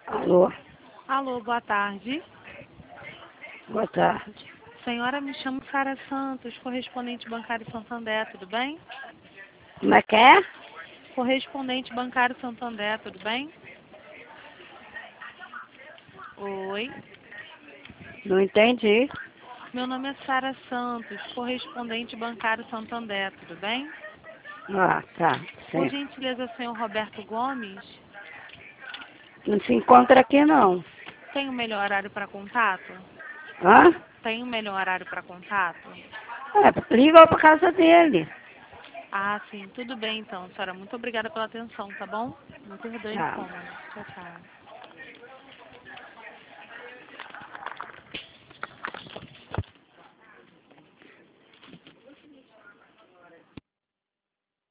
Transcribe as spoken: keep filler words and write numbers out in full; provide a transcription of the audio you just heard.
Alô, Alô, boa tarde. boa tarde. Senhora, me chamo Sara Santos, correspondente bancário Santander, tudo bem? Como é que é? Correspondente bancário Santander, tudo bem? Oi, Não entendi. meu nome é Sara Santos, correspondente bancário Santander, tudo bem? Ah, tá, Por sim. gentileza, senhor Roberto Gomes, Não se encontra aqui, não. tem o melhor horário para contato? Hã? Tem o melhor horário para contato? É, liga pra casa dele. Ah, sim, tudo bem então, senhora. Muito obrigada pela atenção, tá bom? Me perdoe o Tá. incômodo. Tchau, tchau.